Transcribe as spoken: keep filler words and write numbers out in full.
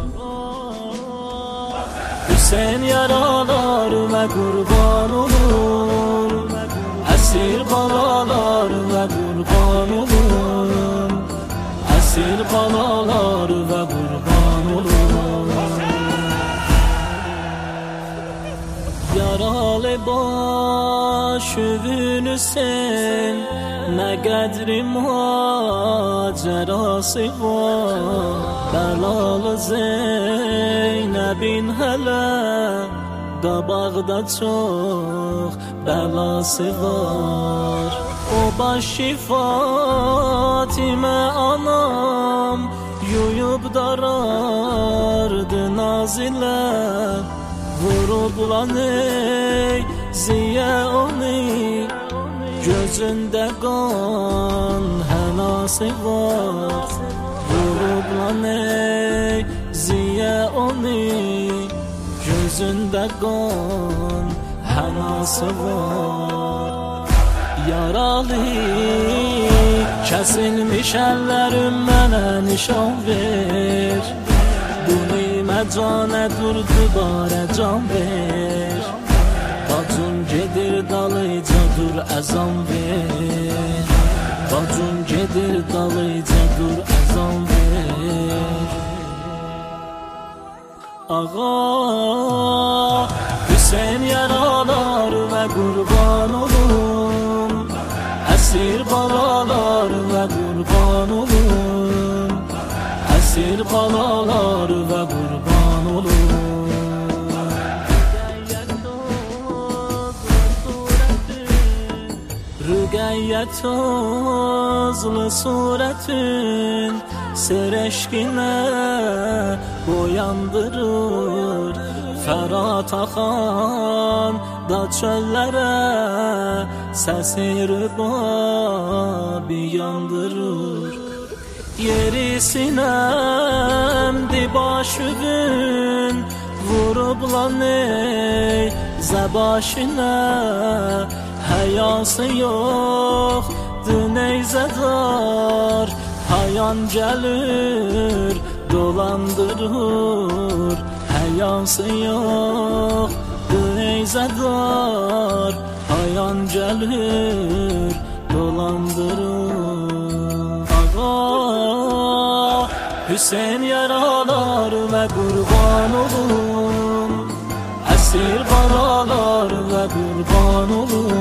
Hüseyin yaralarına kurban olur, esir balalarına kurban olur, esir balalarına kurban olur. Yaralı başını sen, ne kadri macerası var. Belalı Zeynep'in hele qabaqda çox belası var. O başı Fatimə anam yuyub darardı nazilə. Vurublan ey ziyə onu, gözündə qan hənası var. Vurublan ey ziyə onu, gözündə qan hənası var. Yaralı kəsilmiş əllərim mənə nişan ver. Bu niməcane dur dübarə can ver. Bacım gedir dalıca dur əzan ver. Bacım gedir dalıca dur əzan ver. Ağa Hüseyin yaralarına kurban olun, esir balalarına kurban olun, esir balalarına kurban olun. Rüqəyyət tozlu surətin sır eşqinə boyandırır. Fərat axan da çöllərə səsi rübabi yandırır. Yeri sinəmdi başüvün, vurublan ey zəbaşinə. Həyası yoxdur neyzədar, hayan gəlir dolandırır. Həyası yoxdur neyzədar, hayan gəlir dolandırır. Ağa Hüseyin yaralarına kurban olun, esir balalarına kurban olun,